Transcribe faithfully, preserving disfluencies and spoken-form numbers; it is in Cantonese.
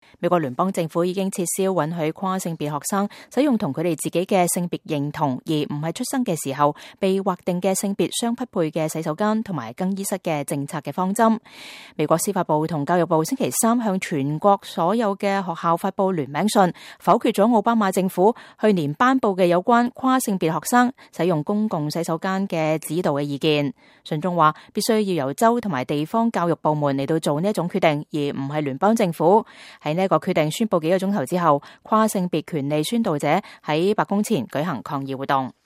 美國聯邦政府已經撤銷允許跨性別學生使用同佢哋自己嘅性別認同而唔係出生嘅時候被劃定嘅性別相匹配嘅洗手間同埋更衣室嘅政策嘅方針。美國司法部同教育部星期三向全國所有嘅學校發布聯名信，否決咗奧巴馬政府去年頒布嘅有關跨性別學生使用公共洗手間嘅指導嘅意見。信中話必須要由州同埋地方教育部門嚟到做呢一種決定，而唔係聯邦政府。喺呢一個決定宣布幾個鐘頭之後，跨性別權利宣導者喺白宮前舉行抗議活動。